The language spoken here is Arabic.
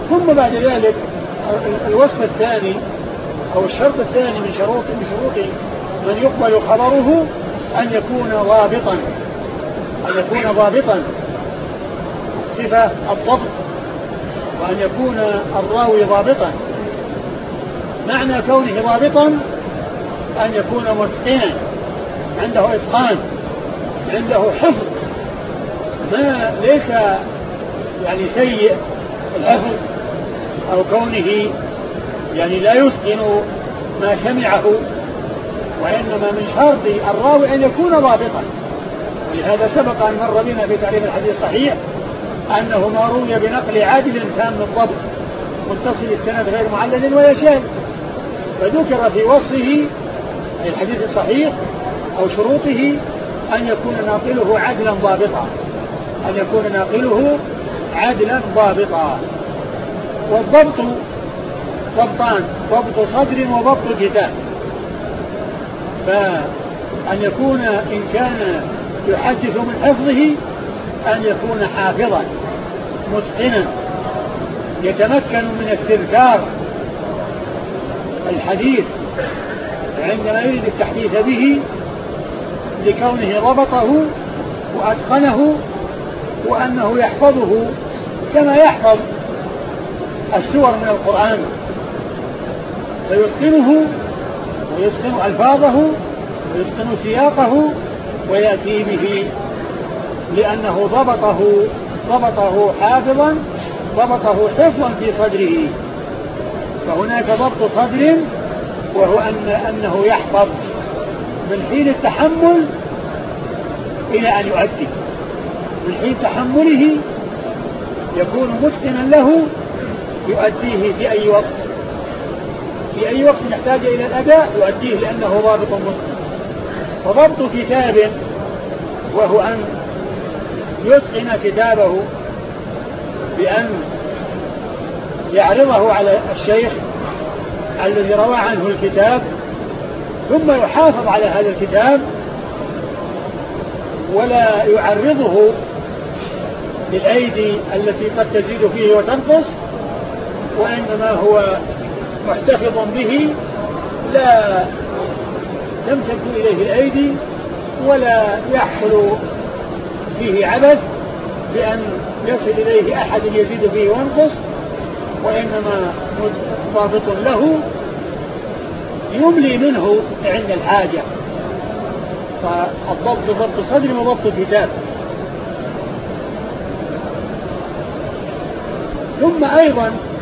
ثم بعد ذلك الوصف الثاني أو الشرط الثاني من شروط من يقبل خبره أن يكون ضابطا صفة الضبط، وأن يكون الراوي ضابطا. معنى كونه ضابطا أن يكون متقنا، عنده إتقان، عنده حفظ، ما ليس يعني سيء الحفظ، أو كونه يعني لا يتقن ما سمعه، وإنما من شرط الراوي أن يكون ضابطا. ولهذا سبق أن مر بنا في تعريف الحديث الصحيح أنه ما روي بنقل عادل تام الضبط متصل السند غير معلل ولا شاذ. فذكر في وصفه الحديث الصحيح أو شروطه أن يكون ناقله عدلا ضابطا. والضبط ضبطان: ضبط صدر وضبط كتاب. فأن يكون إن كان يحدث من حفظه أن يكون حافظا متقنا يتمكن من استذكار الحديث عندما يريد التحديث به، لكونه ضبطه وأتقنه، وأنه يحفظه كما يحفظ السور من القرآن، فيتقنه ويتقن ألفاظه ويتقن سياقه ويأتي به، لأنه ضبطه حافظا، ضبطه حفظا في صدره. فهناك ضبط صدر وهو أنه يحفظ من حين التحمل إلى أن يؤدي، من حين تحمله يكون متقنا له يؤديه في أي وقت يحتاج إلى الأداء يؤديه لأنه ضابط متقن. وضبط كتاب وهو أن يتقن كتابه بأن يعرضه على الشيخ الذي روى عنه الكتاب، ثم يحافظ على هذا الكتاب ولا يعرضه للأيدي التي قد تزيد فيه وتنقص، وإنما هو محتفظ به لا تمتد إليه الأيدي ولا يحصل فيه عبث بأن يصل إليه أحد يزيد فيه وينقص، وإنما ضابط له يملي منه عند الحاجة. فالضبط ضبط صدر وضبط كتاب. ثم أيضا